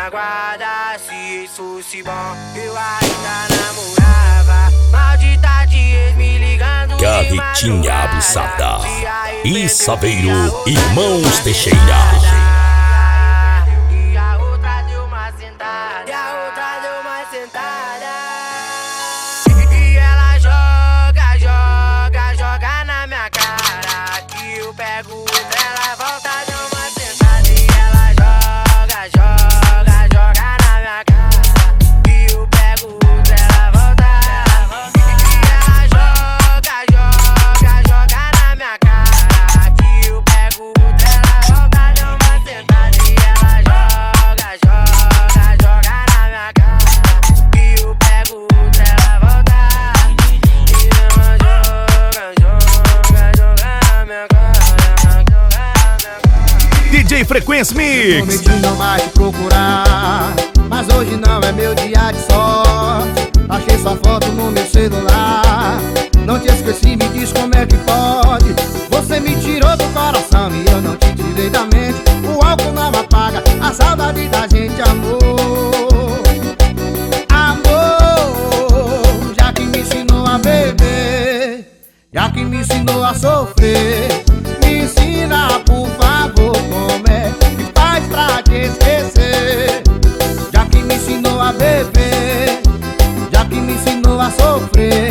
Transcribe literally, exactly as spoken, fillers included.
minha guarda. Se isso fosse bom, eu ainda namorava. Maldita de ex me ligando. Carretinha abusada. E Saveiro, Irmãos Teixeira. E a outra deu uma sentada. E a outra deu uma sentada. E ela joga, joga, joga na minha cara. Que eu pego outra, ela volta, deu uma sentada. E ela joga, joga, joga na minha cara. Que eu pego outra, ela volta. E ela joga, joga, joga na minha cara. Que eu pego outra, ela volta, deu uma sentada. E ela joga, joga, joga na minha cara. Que eu pego outra, ela volta. E ela joga, joga, joga na minha cara. D J Frequência Mix. Prometi não mais te procurar, mas hoje não é meu dia de sorte. Achei sua foto no meu celular. Não te esqueci, me diz como é que pode. Você me tirou do coração e eu não te tirei da mente. O álcool não apaga a saudade da gente, amor. Amor, já que me ensinou a beber, já que me ensinou a sofrer, me ensina, por favor, como é que faz pra te esquecer. Já que me ensinou a beber, já que me ensinou a sofrer,